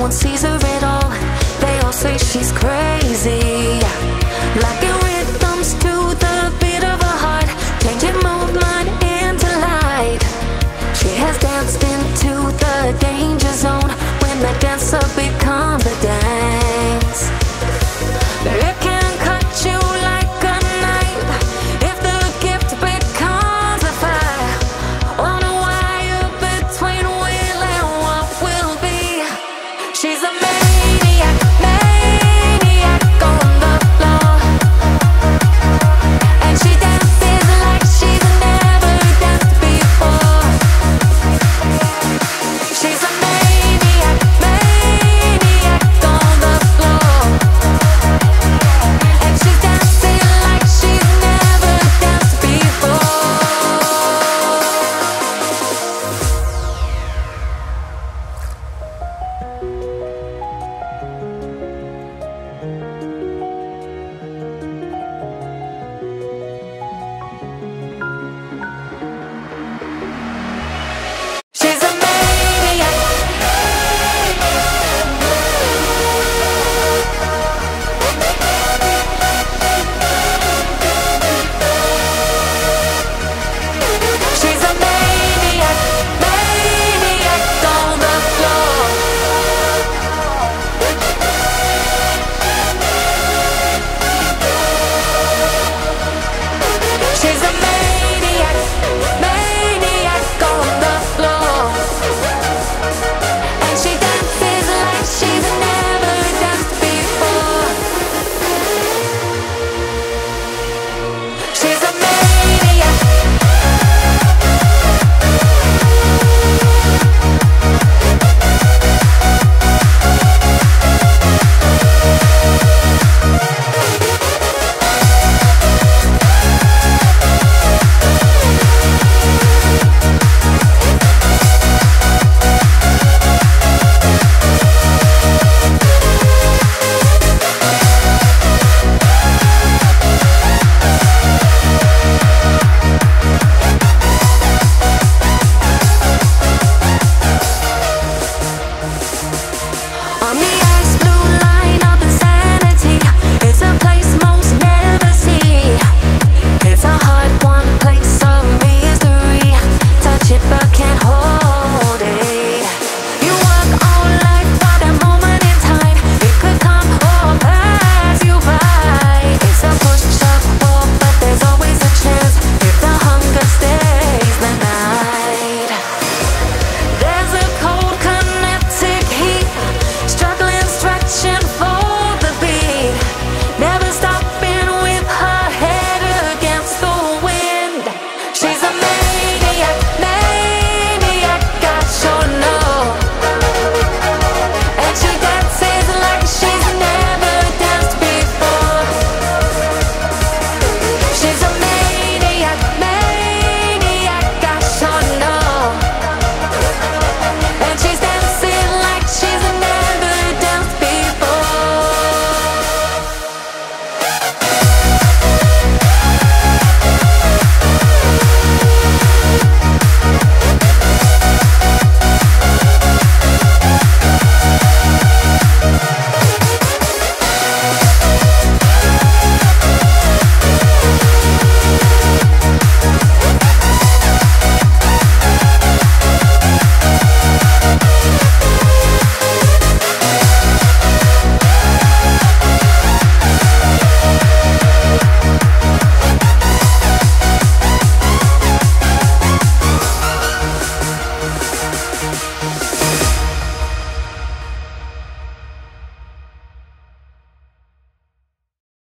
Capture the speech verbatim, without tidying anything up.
one sees her at all. They all say she's crazy, locking rhythms to the beat of her heart, changing movement into light. She has danced into the danger zone when the dancer becomes the dance. It can cut you like a knife if the gift becomes a fire on a wire between will and what will be. She's a